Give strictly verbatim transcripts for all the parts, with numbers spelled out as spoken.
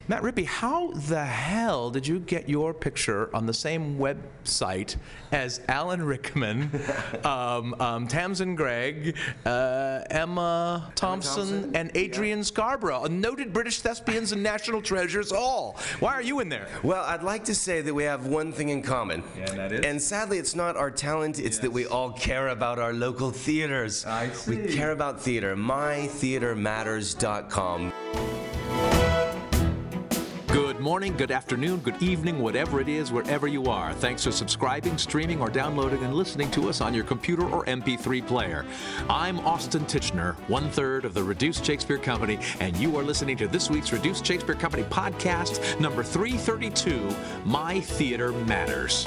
Matt Rippey, how the hell did you get your picture on the same website as Alan Rickman, um, um, Tamsin Greig, uh, Emma Thompson, Thompson, and Adrian yeah. Scarborough, noted British thespians and national treasures all? Why are you in there? Well, I'd like to say that we have one thing in common. Yeah, and that is? And sadly, it's not our talent, it's Yes. that we all care about our local theaters. I see. We care about theater. my theater matters dot com. Good morning, good afternoon, good evening, whatever it is, wherever you are. Thanks for subscribing, streaming, or downloading and listening to us on your computer or M P three player. I'm Austin Titchener, one-third of the Reduced Shakespeare Company, and you are listening to this week's Reduced Shakespeare Company podcast, number three thirty-two, My Theater Matters.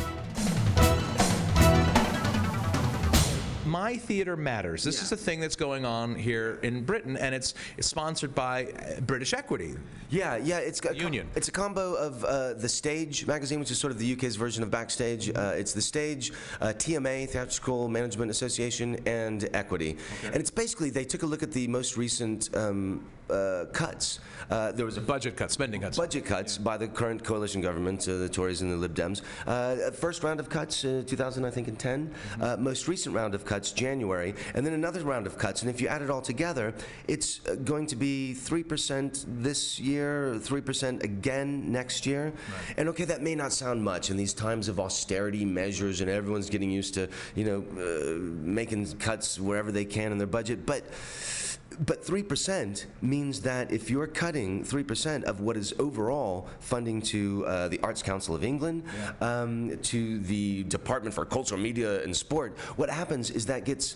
My Theater Matters. This Yeah. is a thing that's going on here in Britain, and it's, it's sponsored by uh, British Equity. Yeah, yeah, it's a Union. It's a combo of uh, the Stage magazine, which is sort of the U K's version of Backstage. Uh, it's the Stage, uh, T M A, Theatrical Management Association, and Equity. And it's basically they took a look at the most recent um, uh, cuts. Uh, there was a Budget cuts, spending cuts. budget cuts by the current coalition government, uh, the Tories and the Lib Dems. Uh, first round of cuts, uh, two thousand, I think, in ten. Uh, most recent round of cuts, January, and then another round of cuts. And if you add it all together, it's uh, going to be three percent this year, three percent again next year. Right. And okay, that may not sound much in these times of austerity measures, and everyone's getting used to, you know, uh, making cuts wherever they can in their budget, but. But three percent means that if you're cutting three percent of what is overall funding to uh, the Arts Council of England, yeah. um, to the Department for Culture, Media and Sport, what happens is that gets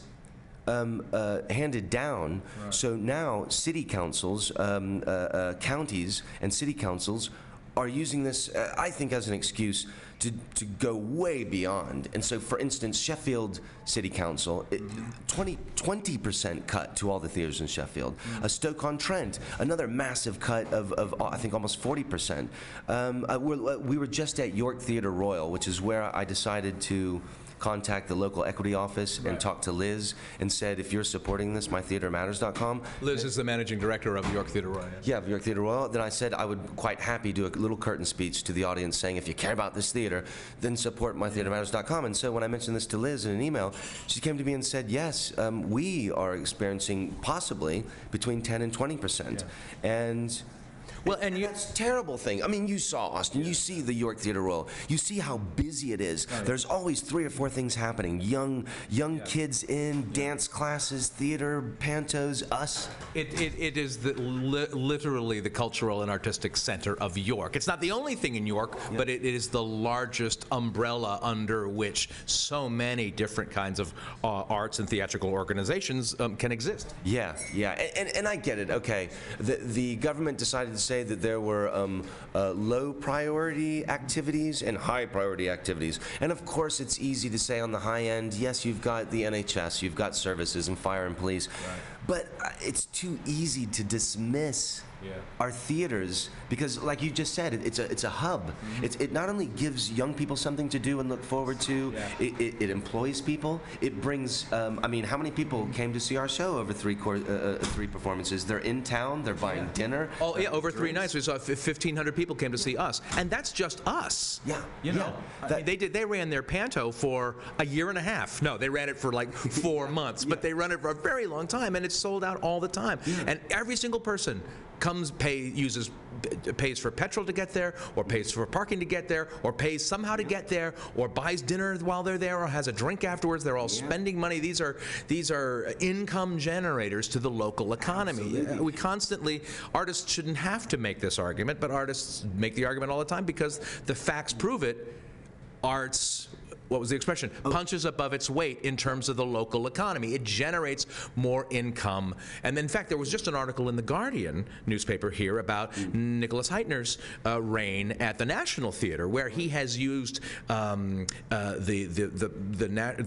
um, uh, handed down. Right. So now city councils, um, uh, uh, counties and city councils are using this, uh, I think, as an excuse to, to go way beyond. And so, for instance, Sheffield City Council, it, twenty percent cut to all the theaters in Sheffield. Mm-hmm. Uh, Stoke-on-Trent, another massive cut of, of I think, almost forty percent. Um, uh, we're, we were just at York Theatre Royal, which is where I decided to contact the local equity office and right. talk to Liz and said, if you're supporting this, my theater matters dot com. Liz is the managing director of York Theatre Royal. Yeah, of York Theatre Royal. Then I said I would quite happy do a little curtain speech to the audience saying, if you care about this theater, then support my theater matters dot com. And so when I mentioned this to Liz in an email, she came to me and said, yes, um, we are experiencing possibly between ten and twenty percent. Yeah. And Well, and you, that's a terrible thing. I mean, you saw Austin. Yeah. You see the York Theatre Royal. You see how busy it is. Right. There's always three or four things happening. Young, young yeah. kids in yeah. dance classes, theater, pantos, us. It, it, it is the, li literally the cultural and artistic center of York. It's not the only thing in York, yeah. but it, it is the largest umbrella under which so many different kinds of uh, arts and theatrical organizations um, can exist. Yeah, yeah, and, and, and I get it. Okay, the the government decided to say that there were um, uh, low priority activities and high priority activities. And of course, it's easy to say on the high end, yes, you've got the N H S, you've got services and fire and police, right. but uh, it's too easy to dismiss yeah. our theaters because, like you just said, it, it's a it's a hub. Mm-hmm. It's, it not only gives young people something to do and look forward to, yeah. it, it, it employs people. It brings. Um, I mean, how many people came to see our show over three cor uh, uh, three performances? They're in town. They're buying yeah. dinner. Oh yeah, over three nights we saw fifteen hundred people came to see us, and that's just us. Yeah, you know, yeah. I mean, they did. They ran their panto for a year and a half. No, they ran it for like four months, yeah. but they run it for a very long time, and it's sold out all the time. Yeah. And every single person comes, pay, uses, pays for petrol to get there, or pays for parking to get there, or pays somehow to get there, or buys dinner while they're there, or has a drink afterwards. They're all yeah. spending money. These are these are income generators to the local economy. Absolutely. We constantly, artists shouldn't have to make this argument, but artists make the argument all the time because the facts prove it. Arts, what was the expression? Punches above its weight in terms of the local economy. It generates more income. And in fact, there was just an article in the Guardian newspaper here about mm. Nicholas Heitner's uh, reign at the National Theatre, where he has used um, uh, the the the the, the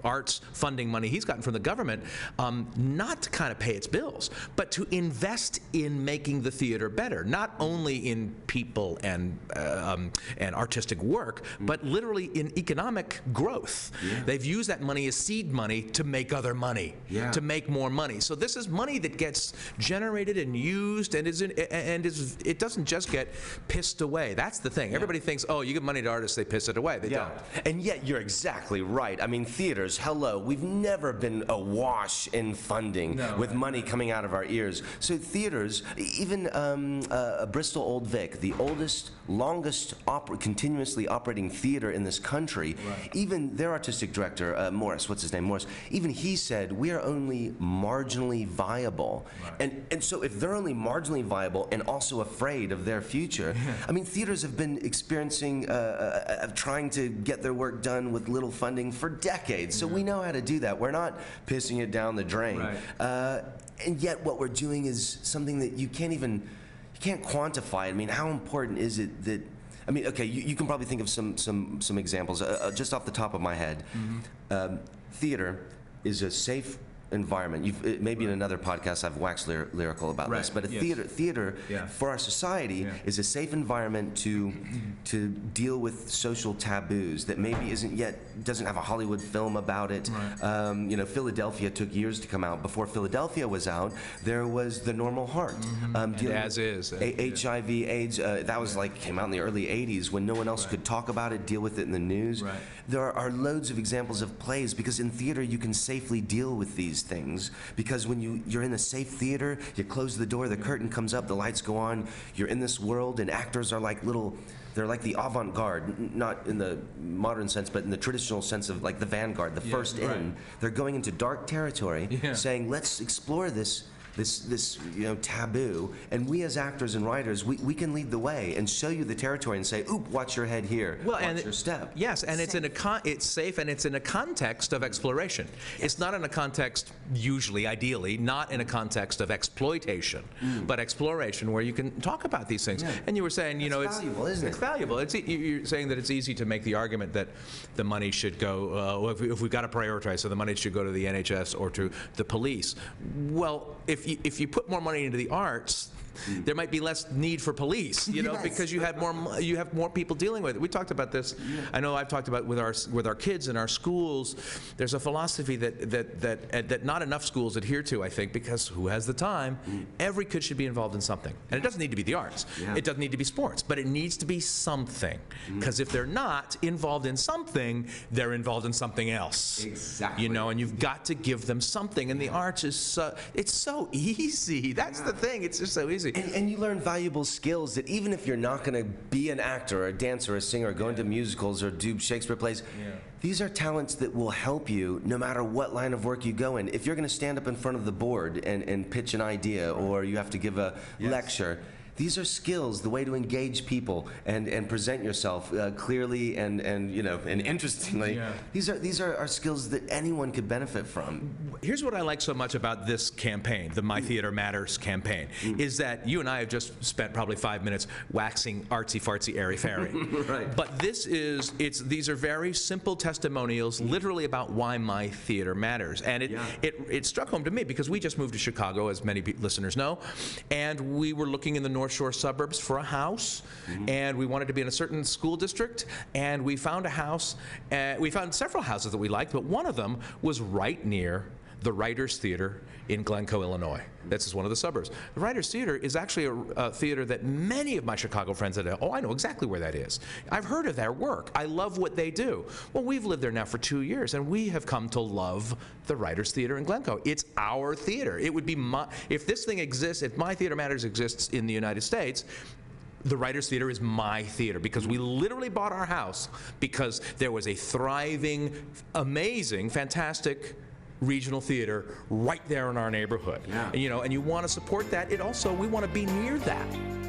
arts funding money he's gotten from the government, um, not to kind of pay its bills, but to invest in making the theater better, not only in people and uh, um, and artistic work, but literally in economic growth. Yeah. They've used that money as seed money to make other money, yeah. to make more money. So this is money that gets generated and used, and is in, and is it doesn't just get pissed away. That's the thing. Yeah. Everybody thinks, oh, you give money to artists, they piss it away. They yeah. don't. And yet you're exactly right. I mean, theaters, hello, we've never been awash in funding no, with right. money coming out of our ears. So theaters, even um, uh, Bristol Old Vic, the oldest, longest, oper- continuously operating theater in this country, right. even their artistic director, uh, Morris, what's his name, Morris, even he said, we are only marginally viable. Right. And, and so if they're only marginally viable and also afraid of their future, yeah. I mean, theaters have been experiencing, uh, uh, trying to get their work done with little funding for decades. So yeah. we know how to do that. We're not pissing it down the drain. Right. Uh, and yet what we're doing is something that you can't even, you can't quantify. I mean, how important is it that, I mean, okay, you, you can probably think of some some some examples uh, uh, just off the top of my head. Mm-hmm. Um, theater is a safe environment. You've, it, maybe right. in another podcast I've waxed lyr- lyrical about right. this, but a yes. theater theater yeah. for our society yeah. is a safe environment to to deal with social taboos that maybe isn't yet doesn't have a Hollywood film about it. Right. Um, you know, Philadelphia took years to come out. Before Philadelphia was out, there was The Normal Heart. Mm-hmm. Um, dealing as with is a- H I V AIDS. Uh, that was yeah. like came out in the early eighties when no one else right. could talk about it, deal with it in the news. Right. There are, are loads of examples of plays because in theater you can safely deal with these things because when you, you're in a safe theater, you close the door, the curtain comes up, the lights go on, you're in this world, and actors are like little, they're like the avant-garde, n- not in the modern sense, but in the traditional sense of like the vanguard, the yeah, first right. in. They're going into dark territory, yeah. saying, let's explore this this this you know taboo, and we as actors and writers, we, we can lead the way and show you the territory and say, oop, watch your head here, well, watch and your it, step. Yes, and safe. it's in a con- it's safe and it's in a context of exploration. Yes. It's not in a context, usually, ideally, not in a context of exploitation, mm. but exploration where you can talk about these things. Yeah. And you were saying, you it's know, it's valuable, isn't it's it? valuable. It's you're saying that it's easy to make the argument that the money should go. Uh, well, if, we, if we've got to prioritize, so the money should go to the N H S or to the police. Well, if you, if you put more money into the arts, mm. there might be less need for police, you know, yes. because you have more you have more people dealing with it. We talked about this. Yeah. I know I've talked about with our with our kids in our schools. There's a philosophy that that that uh, that not enough schools adhere to, I think, because who has the time? Mm. Every kid should be involved in something, and it doesn't need to be the arts. Yeah. It doesn't need to be sports, but it needs to be something. Because mm. if they're not involved in something, they're involved in something else. Exactly. You know, and you've got to give them something. And the arts is so it's so easy. That's yeah. the thing. It's just so easy. And, and you learn valuable skills that even if you're not going to be an actor or a dancer or a singer or go yeah. into musicals or do Shakespeare plays, yeah. these are talents that will help you no matter what line of work you go in. If you're going to stand up in front of the board and, and pitch an idea or you have to give a yes. lecture, these are skills, the way to engage people and, and present yourself uh, clearly and, and you know and interestingly. Yeah. These are these are, are skills that anyone could benefit from. Here's what I like so much about this campaign, the My Theater Matters campaign, mm. is that you and I have just spent probably five minutes waxing artsy fartsy airy fairy. Right. But this is it's these are very simple testimonials, literally about why my theater matters, and it yeah. it it struck home to me because we just moved to Chicago, as many pe- listeners know, and we were looking in the North North Shore suburbs for a house, mm-hmm. and we wanted to be in a certain school district, and we found a house, uh, we found several houses that we liked, but one of them was right near the Writers Theater in Glencoe, Illinois. This is one of the suburbs. The Writers Theater is actually a, a theater that many of my Chicago friends said, oh, I know exactly where that is. I've heard of their work. I love what they do. Well, we've lived there now for two years, and we have come to love the Writers Theater in Glencoe. It's our theater. It would be my, if this thing exists, if My Theater Matters exists in the United States, the Writers Theater is my theater because we literally bought our house because there was a thriving, amazing, fantastic regional theater right there in our neighborhood. Yeah. And, you know, and you want to support that. It also, we want to be near that.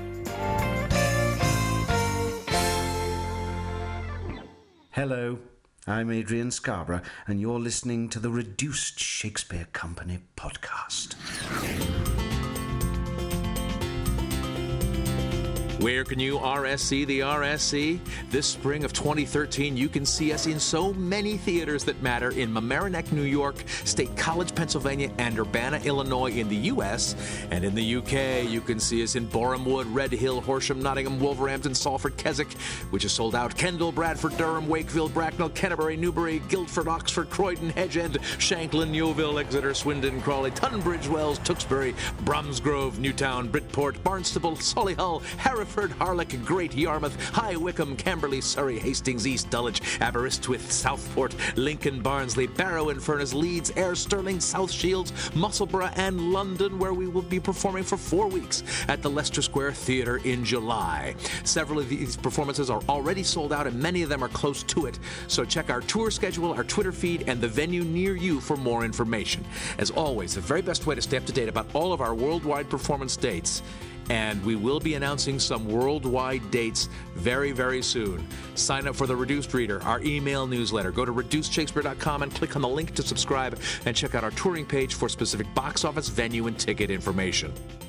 Hello, I'm Adrian Scarborough, and you're listening to the Reduced Shakespeare Company podcast. Where can you R S C the R S C? This spring of twenty thirteen, you can see us in so many theaters that matter in Mamaroneck, New York, State College, Pennsylvania, and Urbana, Illinois in the U S. And in the U K, you can see us in Borehamwood, Red Hill, Horsham, Nottingham, Wolverhampton, Salford, Keswick, which is sold out, Kendal, Bradford, Durham, Wakefield, Bracknell, Canterbury, Newbury, Guildford, Oxford, Croydon, Hedge-End, Shanklin, Yeovil, Exeter, Swindon, Crawley, Tunbridge Wells, Tewkesbury, Bromsgrove, Newtown, Bridport, Barnstable, Solihull, Hereford, Harlech, Great Yarmouth, High Wycombe, Camberley, Surrey, Hastings, East Dulwich, Aberystwyth, Southport, Lincoln, Barnsley, Barrow in Furness, Leeds, Ayr, Stirling, South Shields, Musselburgh, and London, where we will be performing for four weeks at the Leicester Square Theatre in July. Several of these performances are already sold out, and many of them are close to it. So check our tour schedule, our Twitter feed, and the venue near you for more information. As always, the very best way to stay up to date about all of our worldwide performance dates, and we will be announcing some worldwide dates very, very soon. Sign up for the Reduced Reader, our email newsletter. Go to reduced shakespeare dot com and click on the link to subscribe, and check out our touring page for specific box office, venue, and ticket information.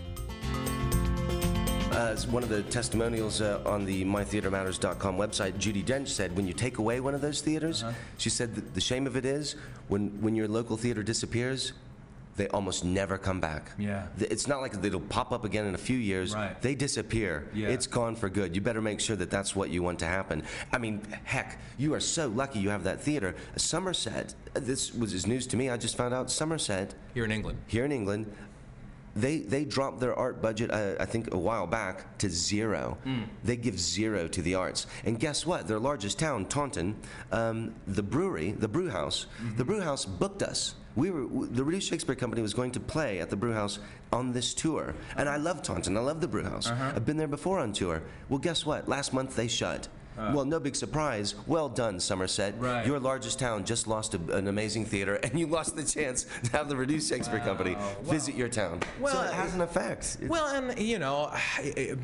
Uh, as one of the testimonials uh, on the my theater matters dot com website, Judi Dench said, when you take away one of those theaters, uh-huh. she said that the shame of it is, when, when your local theater disappears, they almost never come back. Yeah. It's not like it'll pop up again in a few years. Right. They disappear. Yeah. It's gone for good. You better make sure that that's what you want to happen. I mean, heck, you are so lucky you have that theater. Somerset, this was is news to me. I just found out Somerset. Here in England. Here in England. They they dropped their art budget, uh, I think, a while back to zero. Mm. They give zero to the arts. And guess what? Their largest town, Taunton, um, the brewery, the brew house, mm-hmm. the brew house booked us. We were the Reduced Shakespeare Company was going to play at the brew house on this tour. And I love Taunton. I love the brew house. Uh-huh. I've been there before on tour. Well, guess what? Last month they shut. Uh. Well, no big surprise. Well done, Somerset. Right. Your largest town just lost a, an amazing theater, and you lost the chance to have the Reduced Shakespeare wow. Company well, visit your town. Well, so it has an effect. It's well, and, you know, I,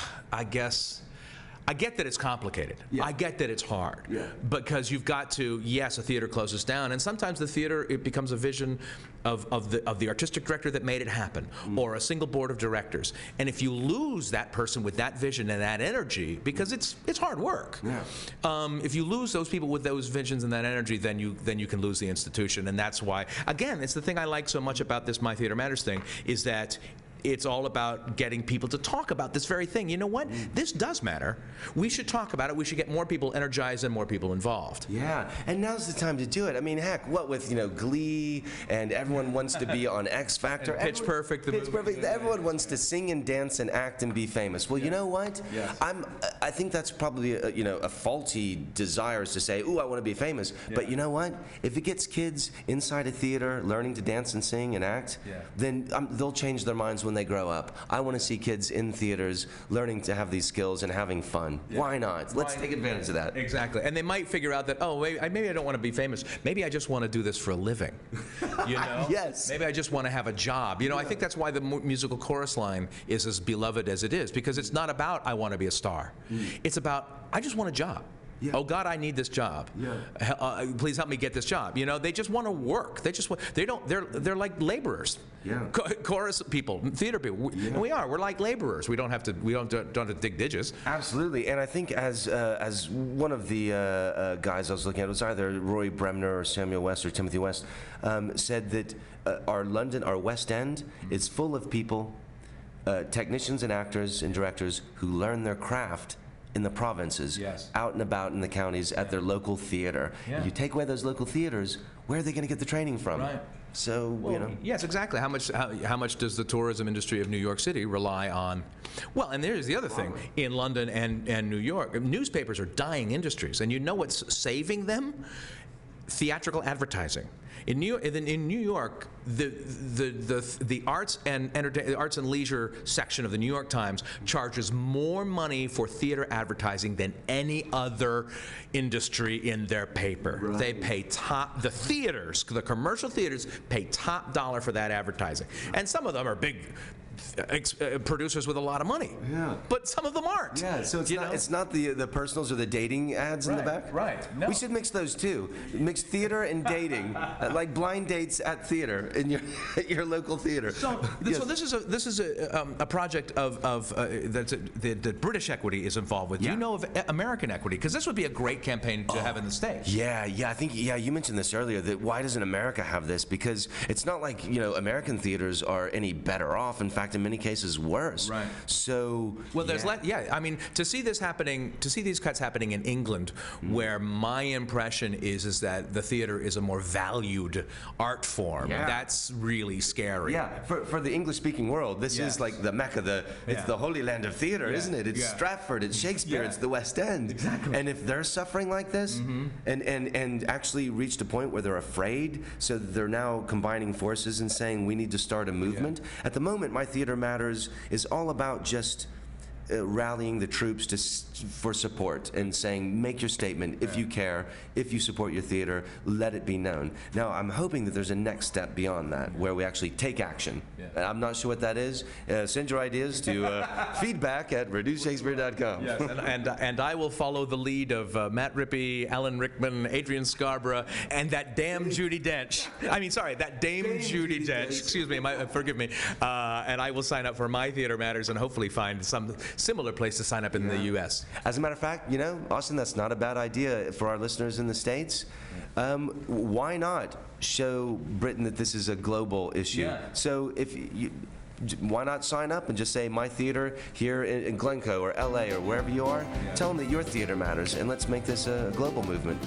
I guess... I get that it's complicated. Yeah. I get that it's hard. Yeah. Because you've got to, yes, a theater closes down, and sometimes the theater, it becomes a vision of, of, the, of the artistic director that made it happen, mm. or a single board of directors. And if you lose that person with that vision and that energy, because it's it's hard work, yeah. um, if you lose those people with those visions and that energy, then you then you can lose the institution. And that's why, again, it's the thing I like so much about this My Theater Matters thing, is that it's all about getting people to talk about this very thing. You know what? Mm. This does matter. We should talk about it. We should get more people energized and more people involved. Yeah, and now's the time to do it. I mean, heck, what with, you know, Glee, and everyone wants to be on X Factor. And Pitch everyone, Perfect. The Pitch movie. Perfect. Everyone wants to sing and dance and act and be famous. Well, yeah. you know what? Yes. I'm. I think that's probably a, you know a faulty desire is to say, "Ooh, I want to be famous." Yeah. But you know what? If it gets kids inside a theater learning to dance and sing and act, yeah. then um, they'll change their minds when they grow up. I want to see kids in theaters learning to have these skills and having fun. Yeah. Why not? Let's Why? take advantage of that. Exactly. And they might figure out that, oh, maybe, maybe I don't want to be famous. Maybe I just want to do this for a living. You know? Yes. Maybe I just want to have a job. You know, yeah. I think that's why the mu- musical chorus line is as beloved as it is, because it's not about I want to be a star. Mm. It's about I just want a job. Yeah. Oh God, I need this job. Yeah. Uh, please help me get this job. You know, they just want to work. They just want. They don't. They're they're like laborers. Yeah. Co- chorus people, theater people. Yeah. And we are. We're like laborers. We don't have to. We don't don't have to dig ditches. Absolutely. And I think as uh, as one of the uh, uh, guys I was looking at, it was either Roy Bremner or Samuel West or Timothy West, um, said that uh, our London, our West End, is full of people, uh, technicians and actors and directors who learn their craft in the provinces, yes. out and about in the counties at their local theater. Yeah. You take away those local theaters, where are they going to get the training from? Right. So, well, you know. Yes, exactly. How much how, how much does the tourism industry of New York City rely on? Well, and there's the other thing. In London and, and New York, newspapers are dying industries. And you know what's saving them? Theatrical advertising. In New York, in New York, the the the the arts and entertain, the arts and leisure section of the New York Times charges more money for theater advertising than any other industry in their paper. Right. They pay top. The theaters, the commercial theaters, pay top dollar for that advertising, and some of them are big. ex- uh, producers with a lot of money. Yeah. But some of them aren't. Yeah, so it's you not know? it's not the the personals or the dating ads in the Right, back. right. No. We should mix those too. Mix theater and dating, uh, like blind dates at theater in your at your local theater. So, Yes. so this is a this is a, um, a project of of uh, that's a, the, the British Equity is involved with. Do Yeah. you know of A- American Equity? Because this would be a great campaign to have in the States. Yeah, yeah, I think yeah, you mentioned this earlier. That why doesn't America have this? Because it's not like you know American theaters are any better off. In fact, in many cases, worse. Right. So Well, there's yeah. le- yeah. I mean, to see this happening, to see these cuts happening in England, where my impression is is that the theater is a more valued art form. Yeah. That's really scary. Yeah, for, for the English-speaking world, this Yes. is like the Mecca, the it's Yeah. the holy land of theater, Yeah. isn't it? It's Yeah. Stratford, it's Shakespeare, Yeah. it's the West End. Exactly. And if they're suffering like this, and, and, and actually reached a point where they're afraid, so they're now combining forces and saying we need to start a movement. At the moment, My Theater Matters is all about just uh, rallying the troops to s- for support and saying, make your statement if you care, if you support your theater, let it be known. Now, I'm hoping that there's a next step beyond that, where we actually take action. And I'm not sure what that is. Uh, send your ideas to uh, feedback at reduce shakespeare dot com. Yes, and, and, uh, and I will follow the lead of uh, Matt Rippey, Alan Rickman, Adrian Scarborough, and that damn Judi Dench. I mean, sorry, that Dame, Judi Judi Dench. Dench. Excuse me, my, uh, forgive me. Uh, and I will sign up for My Theater Matters and hopefully find some similar place to sign up in the U S. As a matter of fact, you know, Austin, that's not a bad idea for our listeners in the States. Um, why not show Britain that this is a global issue? Yeah. So if you, why not sign up and just say My Theater here in, in Glencoe or L A or wherever you are? Tell them that your theater matters, and let's make this a global movement.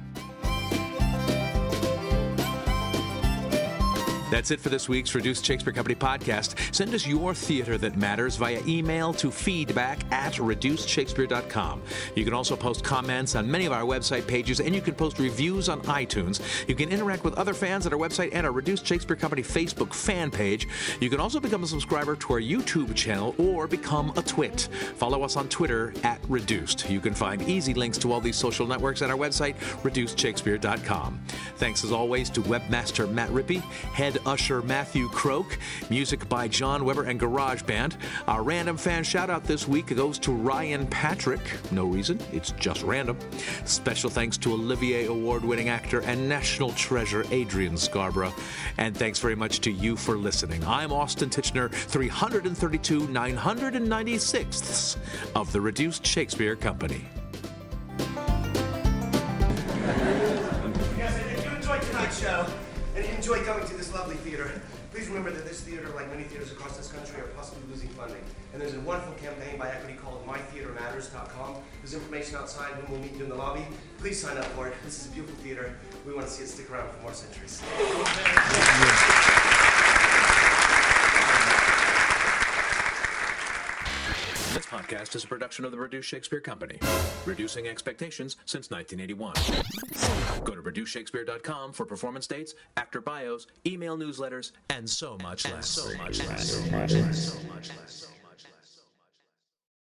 That's it for this week's Reduced Shakespeare Company podcast. Send us your theater that matters via email to feedback at reduced shakespeare dot com. You can also post comments on many of our website pages, and you can post reviews on iTunes. You can interact with other fans at our website and our Reduced Shakespeare Company Facebook fan page. You can also become a subscriber to our YouTube channel or become a twit. Follow us on Twitter at Reduced. You can find easy links to all these social networks at our website, reduced shakespeare dot com. Thanks as always to webmaster Matt Rippey, head usher Matthew Croak, music by John Weber and GarageBand. Our random fan shout out this week goes to Ryan Patrick. No reason, it's just random. Special thanks to Olivier Award-winning actor and national treasure Adrian Scarborough. And thanks very much to you for listening. I'm Austin Titchener, three hundred thirty-two nine hundred ninety-sixths of the Reduced Shakespeare Company. Yes, if you enjoyed tonight's show and you enjoy coming to this lovely theater, please remember that this theater, like many theaters across this country, are possibly losing funding. And there's a wonderful campaign by Equity called my theater matters dot com. There's information outside when we'll meet you in the lobby. Please sign up for it. This is a beautiful theater. We want to see it stick around for more centuries. This podcast is a production of the Reduced Shakespeare Company, reducing expectations since nineteen eighty-one. Go to reduce shakespeare dot com for performance dates, actor bios, email newsletters, And so much less. so much less. So much less. So much less.